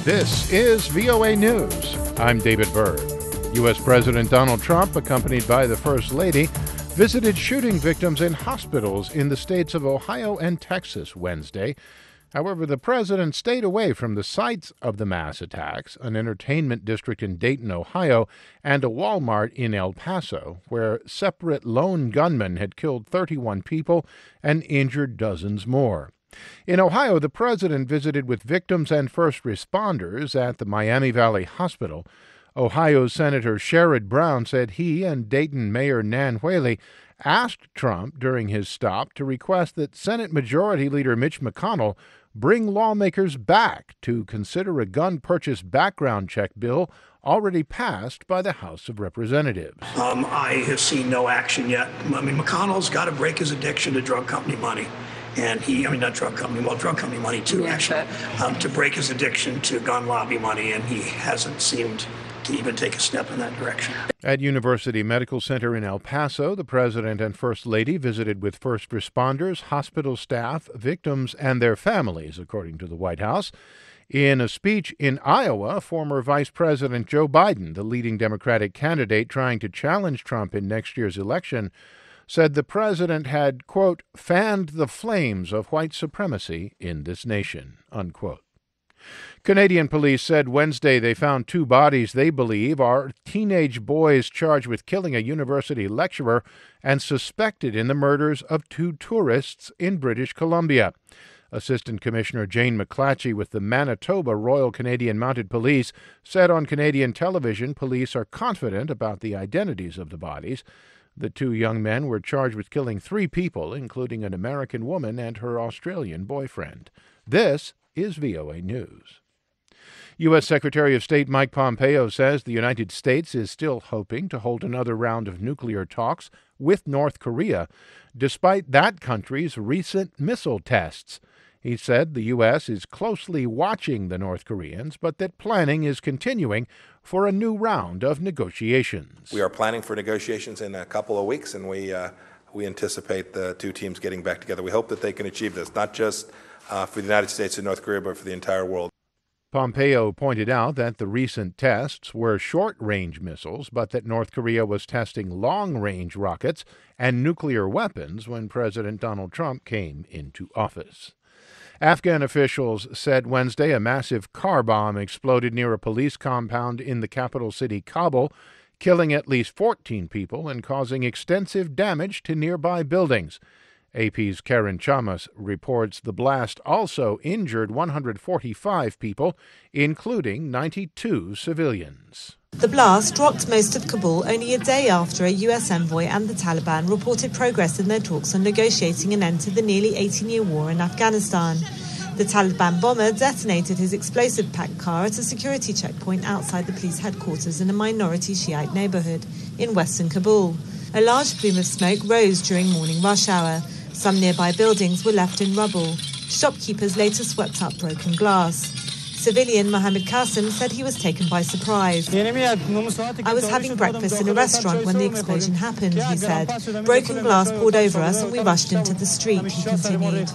This is VOA News. I'm David Byrd. U.S. President Donald Trump, accompanied by the First Lady, visited shooting victims in hospitals in the states of Ohio and Texas Wednesday. However, the president stayed away from the sites of the mass attacks, an entertainment district in Dayton, Ohio, and a Walmart in El Paso, where separate lone gunmen had killed 31 people and injured dozens more. In Ohio, the president visited with victims and first responders at the Miami Valley Hospital. Ohio Senator Sherrod Brown said he and Dayton Mayor Nan Whaley asked Trump during his stop to request that Senate Majority Leader Mitch McConnell bring lawmakers back to consider a gun purchase background check bill already passed by the House of Representatives. I have seen no action yet. McConnell's got to break his addiction to drug company money. And drug company money too, actually, to break his addiction to gun lobby money, and he hasn't seemed to even take a step in that direction. At University Medical Center in El Paso, the president and first lady visited with first responders, hospital staff, victims, and their families, according to the White House. In a speech in Iowa, former Vice President Joe Biden, the leading Democratic candidate trying to challenge Trump in next year's election, said the president had, quote, fanned the flames of white supremacy in this nation, unquote. Canadian police said Wednesday they found two bodies they believe are teenage boys charged with killing a university lecturer and suspected in the murders of two tourists in British Columbia. Assistant Commissioner Jane McClatchy with the Manitoba Royal Canadian Mounted Police said on Canadian television police are confident about the identities of the bodies. The two young men were charged with killing 3 people, including an American woman and her Australian boyfriend. This is VOA News. U.S. Secretary of State Mike Pompeo says the United States is still hoping to hold another round of nuclear talks with North Korea, despite that country's recent missile tests. He said the U.S. is closely watching the North Koreans, but that planning is continuing for a new round of negotiations. We are planning for negotiations in a couple of weeks, and we anticipate the two teams getting back together. We hope that they can achieve this, not just for the United States and North Korea, but for the entire world. Pompeo pointed out that the recent tests were short-range missiles, but that North Korea was testing long-range rockets and nuclear weapons when President Donald Trump came into office. Afghan officials said Wednesday a massive car bomb exploded near a police compound in the capital city, Kabul, killing at least 14 people and causing extensive damage to nearby buildings. AP's Karen Chamas reports the blast also injured 145 people, including 92 civilians. The blast rocked most of Kabul only a day after a U.S. envoy and the Taliban reported progress in their talks on negotiating an end to the nearly 18-year war in Afghanistan. The Taliban bomber detonated his explosive-packed car at a security checkpoint outside the police headquarters in a minority Shiite neighborhood in western Kabul. A large plume of smoke rose during morning rush hour. Some nearby buildings were left in rubble. Shopkeepers later swept up broken glass. Civilian Mohammed Qasim said he was taken by surprise. I was having breakfast in a restaurant when the explosion happened, he said. Broken glass poured over us and we rushed into the street, he continued.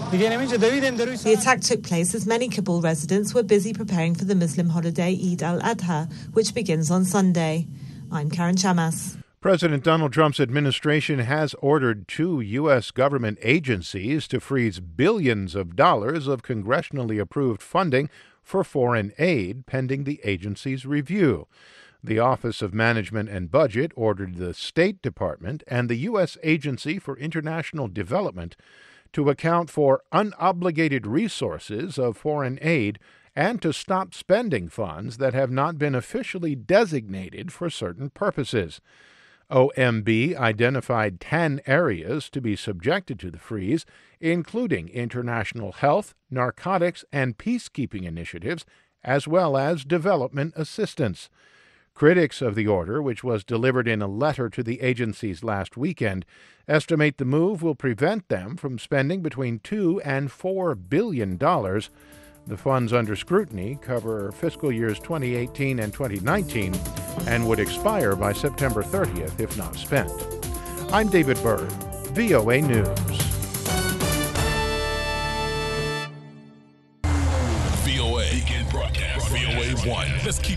The attack took place as many Kabul residents were busy preparing for the Muslim holiday Eid al-Adha, which begins on Sunday. I'm Karen Chamas. President Donald Trump's administration has ordered 2 U.S. government agencies to freeze billions of dollars of congressionally approved funding for foreign aid pending the agency's review. The Office of Management and Budget ordered the State Department and the U.S. Agency for International Development to account for unobligated resources of foreign aid and to stop spending funds that have not been officially designated for certain purposes. OMB identified 10 areas to be subjected to the freeze, including international health, narcotics, and peacekeeping initiatives, as well as development assistance. Critics of the order, which was delivered in a letter to the agencies last weekend, estimate the move will prevent them from spending between $2 and $4 billion. The funds under scrutiny cover fiscal years 2018 and 2019 and would expire by September 30th if not spent. I'm David Byrd, VOA News. VOA. Begin broadcast. VOA 1. Let's keep